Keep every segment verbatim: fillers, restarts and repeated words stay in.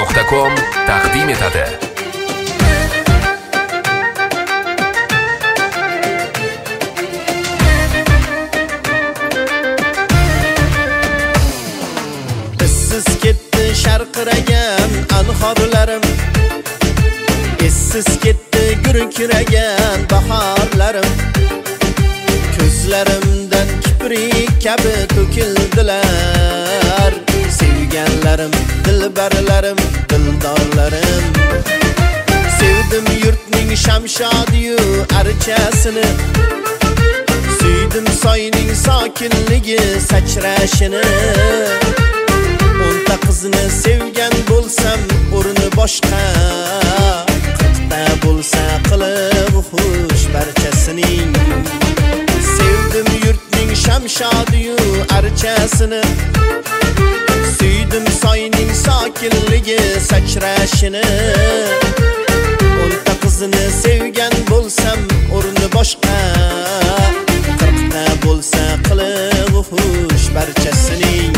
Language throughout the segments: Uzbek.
nuqta com taqdim etadi. Siz ketdi sharqiragan anhorlarim, Essiz ketdi gurkiragan bahorlarim. Ko'zlarimdan kiprik kabi to'kildilar. Sevganlarim, dilbarlarim, dildorlarim. Sevdim yurtning shamshodiyu archasini, Suydim soyning sokinligi sachrashini. O'nta qizni sevgan bo'lsam o'rni boshqa, qirqta bo'lsa qilib xush barchasining. Sevdim yurtning shamshodiyu archasini, Suydim soyning sokinligi sachrashini. O'nta qizni sevgan bo'lsam o'rni boshqa, qirqta bo'lsa qilib xush barchasining.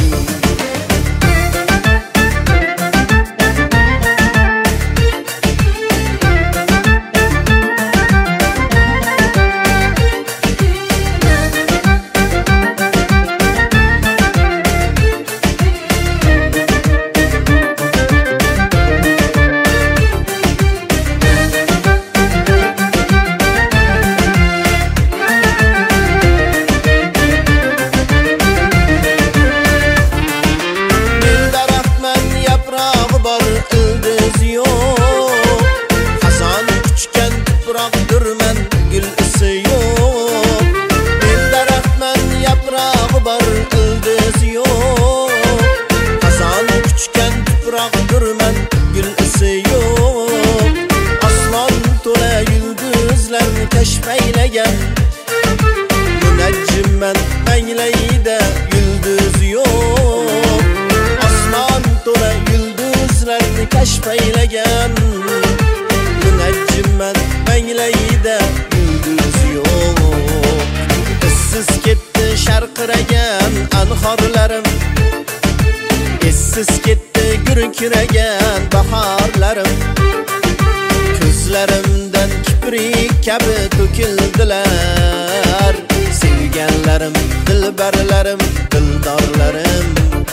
Keşfeyleyen Müneccimen meyleyde yıldız yok. Aslan tola yıldızlarını keşfeyleyen Müneccimen meyleyde yıldız yok. Essiz ketdi sharqiragan anhorlarim, Essiz ketdi gurkiragan bahorlarim. Ko'zlarimdan kiprik kabi to'kildilar. Sevganlarim, dilbarlarim, dildorlarim.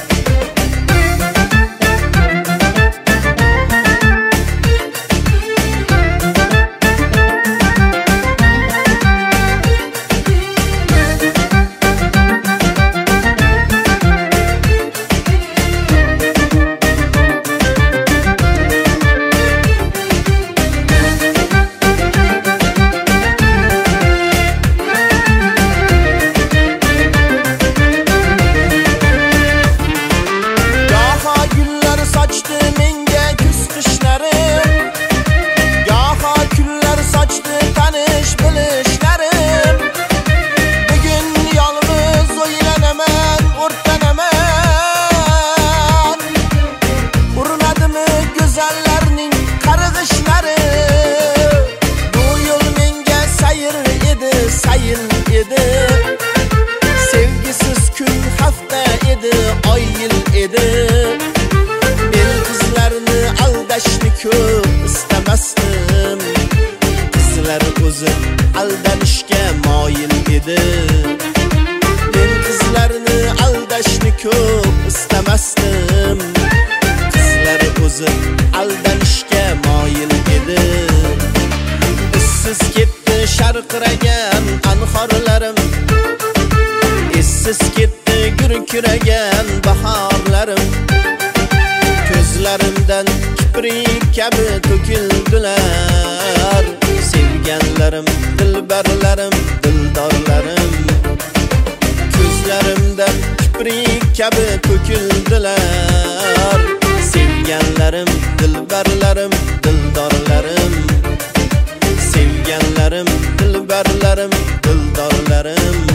Sevgisiz kun hafta edi, oy yil edi. Men qizlarni aldashni ko'p istamasdim. Qizlar o'zi aldanishga moyil edi. Men qizlarni aldashni ko'p istamasdim. Qizlar o'zi aldanishga moyil edi. Siz ketdi sharqiragan anhorlarim, Essiz ketdi gurkiragan bahorlarim. Ko'zlarimdan kiprik kabi to'kildilar. Sevganlarim, dilbarlarim, dildorlarim. Ko'zlarimdan kiprik kabi to'kildilar. Sevganlarim, dilbarlarim, dildorlarim. Sevganlarim, dilbarlarim, dildorlarim.